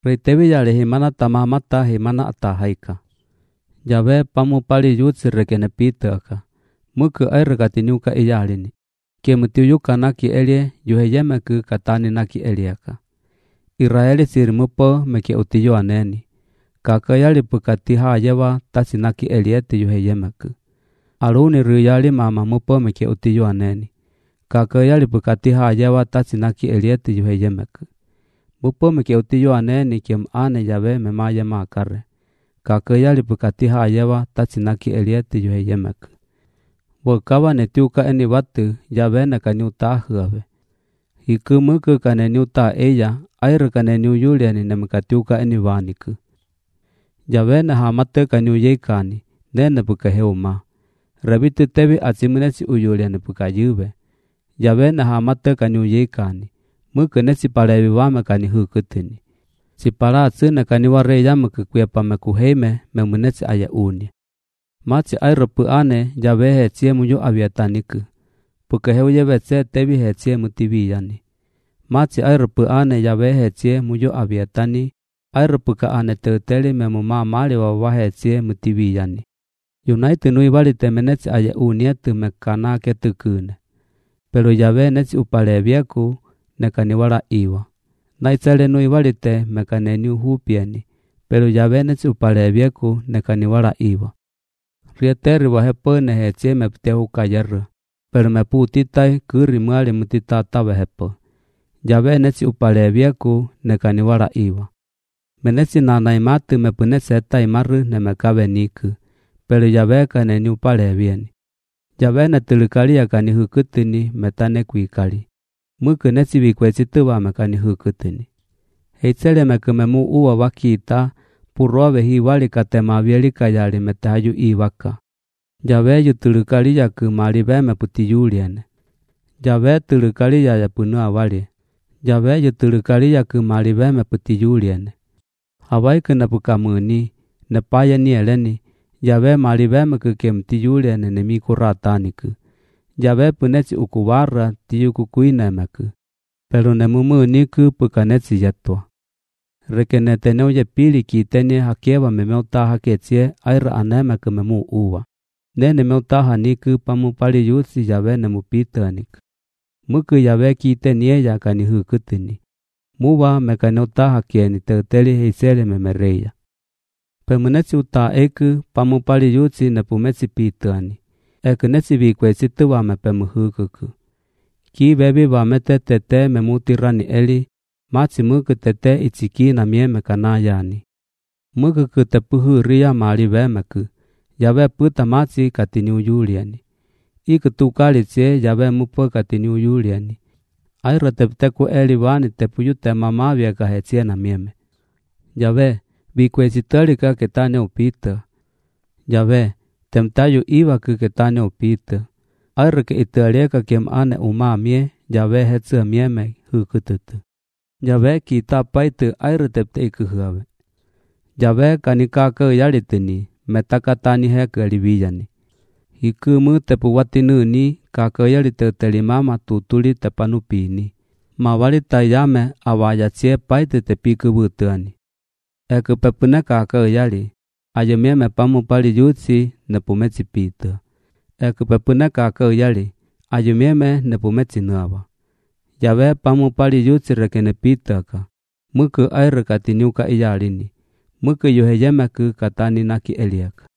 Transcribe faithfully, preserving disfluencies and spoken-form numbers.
Rei tevi yale himana tamamata himana atahaika. Yave pamu pali yutsi rekene pitaka. Muku ay rekatiniuka iyalini. Kemutiuyuka naki elie yuheyemeku katani naki eliaka. Israeli sirimupo meke utiyo aneni. Kaka yali pukati hayewa tasi naki eliete yuheyemeku. Aruni riyali mama mupo meke utiyo aneni. Kaka yali pukati hayewa tasi naki eliete yuheyemeku. Mupo meke utiyo aneni kem ane yave memaye makare. Kaka yali pukati hayewa tasi naki eliete yuheyemeku. Wakawa netiuka eni watu yave na kanyuta huave. Hiku muku kane nyuta eya, aira kane nyu yuliani nemkatiuka eni vaniku. Yave na hamate kanyu yekani, nene puka heuma. Rabitu tevi atsimunesi uyuliani puka yuve. Yave na hamate kanyu yekani, muku nesi palevi wame kani hukutini. Si para atsuna kani ware yamuku kuepa mekuheime memunesi aya uni. Machi aira pu ane yave hetie muyo aviataniku. Puka heu yeve tse tevi hetie mutiviyani. Machi aira pu ane yave hetie muyo aviatani. Aira puka ane teuteli memu mamali wa wa hetie mutiviyani. United nui vali temenetsi aya unietu mekana ketukune. Pero yave netsi upalevieku nekaniwala iwa. Naitsele nui vali te mekaneniu hupieni. Pero yave netsi upalevieku nekaniwala iwa. Rieteri wa hepone hetie meptehu kayeru. Pero me putitai kuri muali mutita tawe hepo. Yave netsi upalevieku nekaniwala iwa. Menetsi nanaimatu mepunetsi etai maru nemekawe niku. Pero yave kane ni upalevieni. Yave na tulikalia kani hukutini metane kuikali. Muku netsi vikwetsi tuwa mekani hukutini. Heitsele mekumemu uwa wakita purove hi wali katema vieli kayali metayu iwaka. Yave yu tulikalia kumali veme putiyuliene. Yave tulikalia ya punua wali. Yave yu tulikalia kumali veme putiyuliene. Hawai kuna pukamuni, nepaya ni eleni. Yave mali veme kukemtiyuliene nemiku rataniku. Yave punetsi ukuwara tiyuku kuinemeku. Pero nemumu niku pukanetsi yetwa. Rekene teneu ye pili ki teni hakewa memeuta haketie aira anemeku memu uwa. Nene meutaha niku pamu pali yutsi yave nemu pitanik. Muku yave ki tenie ya kani hukutini. Muwa mekaneutaha kieni teuteli heisele memereya. Pemunetsi uta eku pamu pali yutsi nepumetsi pitani. Eku netsi vikwetsi tuwa me pemu hukuku. Ki bebi wa mete tete memutirani eli. Machi muku tete ichiki na mie mekanayani. Muku kutepuhu ria mali vemeku. Yave puta machi katiniu yuliani. Iku tukali tse yave mupo katiniu yuliani. Aira tepteku eli vani tepuyu te mamavia kahetie na mieme. Yave, vikwetsi telika ketane upita. Yave, temtayu iwa ku ketane upita. Aira ke italieka kem ane umamie, yave hetsu mieme hukututu. Yave kita paitu aira tepte iku huave. Yave kanikaka yalitini. Metakatani heke aliviyani. Hikumu tepu watinu ni kakayali teuteli mama tutuli tepanupini. Mawali tayame awayatsie paite tepiku butuani. Eku pepune kakayali. Ayamieme pamu pali yutsi nepumetsi pita. Eku pepune kakayali. Ayamieme nepumetsi nuava. Yave pamu pali yutsi rekene pitaka. Muku aira katiniuka iyalini. Muku yuheyemeku katani naki eliaka.